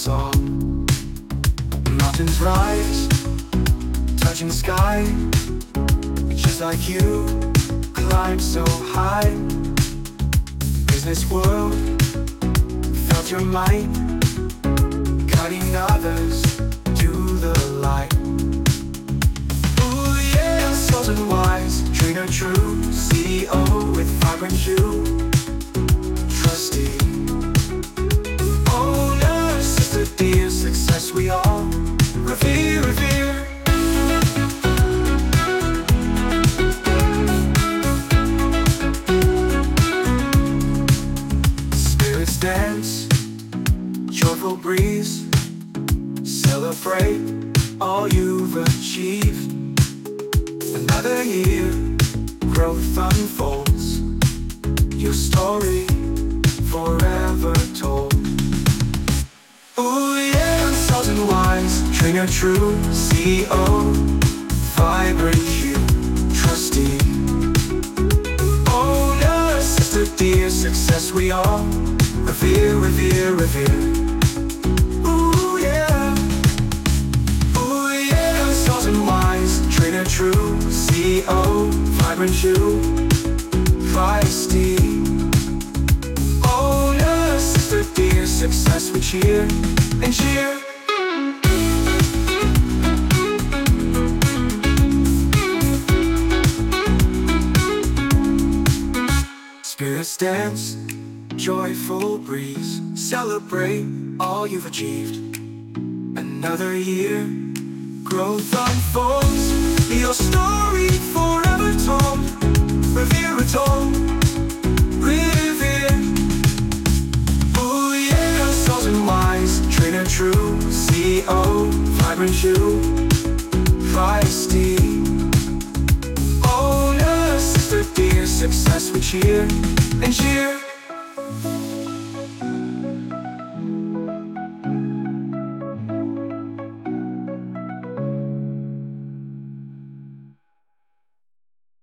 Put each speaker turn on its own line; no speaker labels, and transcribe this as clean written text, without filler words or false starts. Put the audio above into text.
song. Mountains rise, touching sky, just like you, climb so high. Business world, felt your might, guiding others to the light. Ooh yeah, salt and wise, trainer true, CEO with vibrant hue, trustee, owner, sister dear, success we all revere, revere. Spirits dance, joyful breeze, celebrate all you've achieved. Another year, growth unfolds, your story forever told. Ooh yeah, salt and wise, trainer true, CEO, vibrant hue, trustee, owner, sister dear, success we all revere, revere, revere. Ooh yeah, salt and wise, trainer true, CEO, vibrant hue, trustee, owner, sister dear, success we cheer and cheer. Spirits dance, joyful breeze, celebrate all you've achieved. Another year, growth unfolds, your story forever told. Revere, retold, revere. Ooh yeah, salt and wise, trainer true, CEO, vibrant hue, trustee, owner, sister dear, success we cheer and cheer.